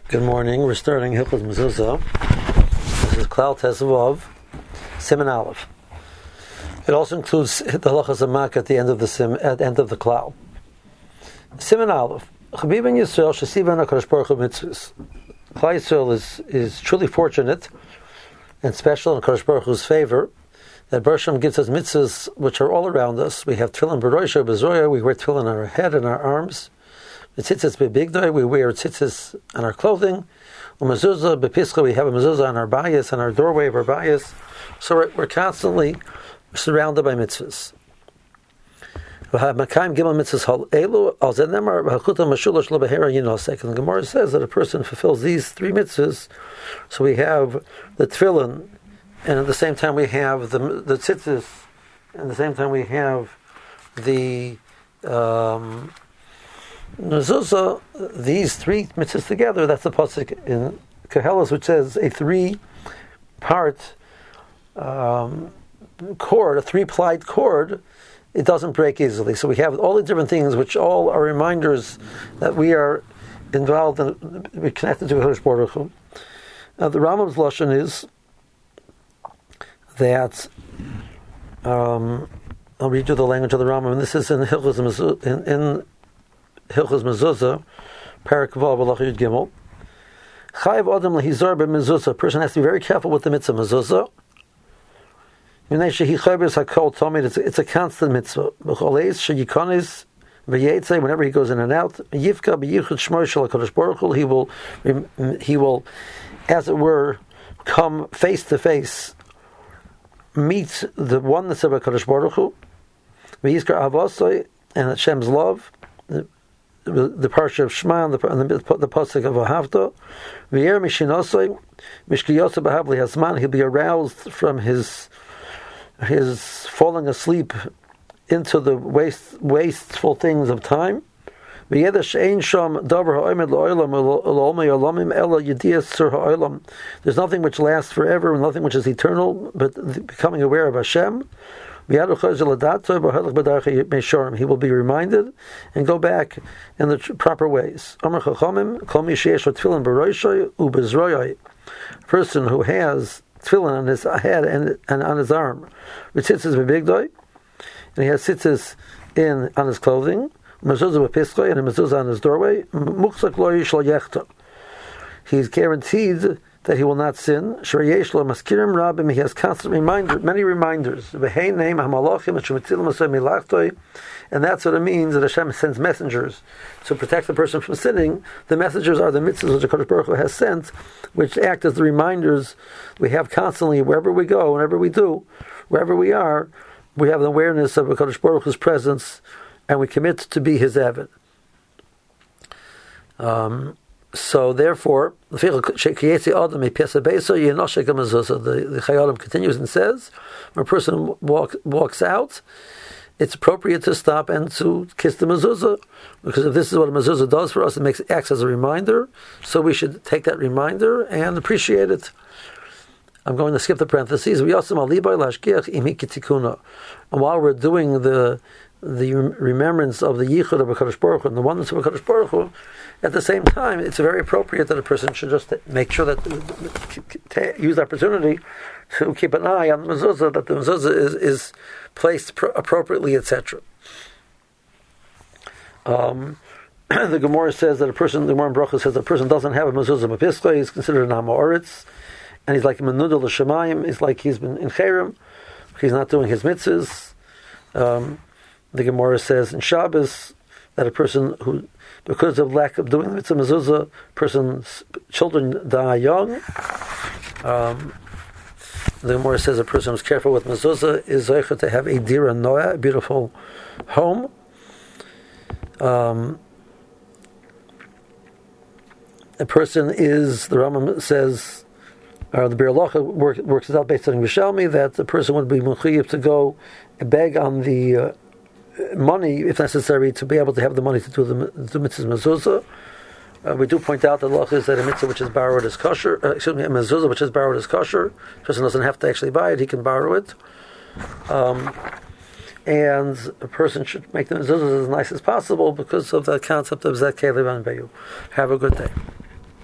Good morning. We're starting Hilchos Mezuzah. This is Klal Tesvav, Siman Aleph. It also includes the halachas Hamak at the end of the Klal. Siman Aleph. Chabiban Yisrael shesivan HaKadosh Baruch Hu mitzvahs. Klal Yisrael is truly fortunate and special in HaKadosh Baruch Hu's favor that Baruch Hashem gives us mitzvahs which are all around us. We have tefillin b'roisha b'zoya. We wear tefillin on our head and our arms. Tzitzis bebigdoi, we wear tzitzis on our clothing. Mezuzah bepischa, we have a mezuzah on our bayis, on our doorway of our bayis. So we're constantly surrounded by mitzvahs. The Gemara says that a person fulfills these three mitzvahs. So we have the tefillin, and at the same time we have the tzitzis, and at the same time we have the mezuzah, these three mitzvahs together. That's the pasuk in Koheles, which says a three-part cord, a three-plied cord. It doesn't break easily. So we have all the different things, which all are reminders that we are involved in, we're connected to HaKadosh Baruch Hu. Now, the Rambam's lashon is that I'll read you the language of the Rambam, and this is in Hilchos Mezuzah, Parak Vav Halacha Yud Gimel. Chayav Adam lehizar b'mezuzah. A person has to be very careful with the mitzvah mezuzah. It's a constant mitzvah. Whenever he goes in and out, he will, as it were, come face to face, meet the oneness of HaKadosh Baruch Hu, and Hashem's love, the parsha of Shema and the pasuk of Ahavta. He'll be aroused from his falling asleep into the wasteful things of time. There's nothing which lasts forever, nothing which is eternal, but becoming aware of Hashem. He will be reminded and go back in the proper ways. A person who has tefillin on his head and on his arm, with tzitzis bebigdoi, and he has tzitzis on his clothing, mezuzah bepiskoi, and a mezuzah on his doorway, muksak lo yishlo yechta. He's guaranteed that he will not sin. Shreyesh lo maskirim rabim. He has constant many reminders. V'hei neim hamalachim eshemitzilim asay milachtoi, and that's what it means that Hashem sends messengers to protect the person from sinning. The messengers are the mitzvahs which HaKadosh Baruch Hu has sent, which act as the reminders we have constantly wherever we go, whenever we do, wherever we are. We have an awareness of HaKadosh Baruch Hu's presence, and we commit to be His Eved. So therefore, the Chayyim continues and says, when a person walks out, it's appropriate to stop and to kiss the mezuzah, because if this is what a mezuzah does for us, it acts as a reminder. So we should take that reminder and appreciate it. I'm going to skip the parentheses. And while we're doing the remembrance of the yichud of HaKadosh Baruch Hu and the oneness of HaKadosh Baruch Hu, at the same time, it's very appropriate that a person should just make sure that use the opportunity to keep an eye on the mezuzah, that the mezuzah is placed appropriately, etc. The Gemara says that the Gemara in Bracha says that a person doesn't have a mezuzah b'piskoi, he's considered an Amoritz, and he's like a menudel l'shamayim, he's like he's been in Cherem, he's not doing his mitzvahs. The Gemara says in Shabbos that a person who, because of lack of doing the mitzvah mezuzah, person's children die young. The Gemara says a person who's careful with mezuzah is zeicher to have a dira noah, a beautiful home. A person is, the Rambam says, or the Bir Halacha works it out based on Yerushalmi, that the person would be mechuyev to go beg on the money, if necessary, to be able to have the money to do the mitzvah mezuzah. We do point out that halacha is that a mitzvah which is borrowed is kosher. A mezuzah which is borrowed is kosher. The person doesn't have to actually buy it; he can borrow it. And a person should make the mezuzah as nice as possible because of the concept of zakeh levan beyu. Have a good day.